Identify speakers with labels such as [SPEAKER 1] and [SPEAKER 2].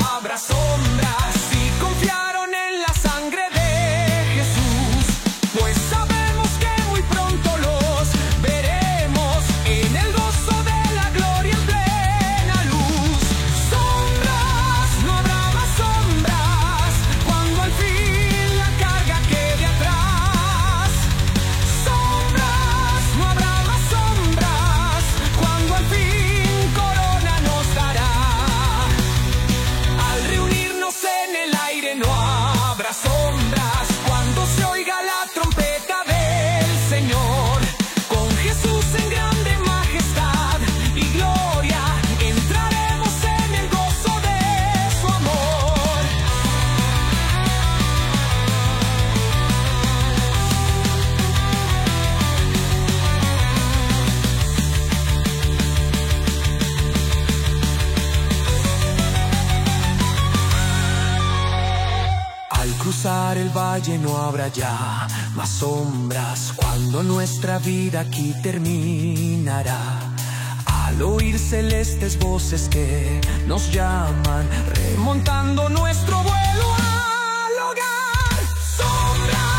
[SPEAKER 1] habrá sombras. Si confiaron en la sangre de Jesús, pues sabemos que muy pronto los veremos en el gozo de la gloria en plena luz. Sombras, no habrá más sombras, cuando al fin la carga quede atrás. Sombras, no habrá más sombras, cuando al fin corona nos dará. Al reunirnos en el aire no habrá sombras, cuando se oiga la trompeta del Señor. Con Jesús en grande majestad y gloria, entraremos en el gozo de su amor. Al cruzar el valle no habrá ya más sombras, cuando nuestra vida aquí terminará. Al oír celestes voces que nos llaman, remontando nuestro vuelo al hogar. Sombras,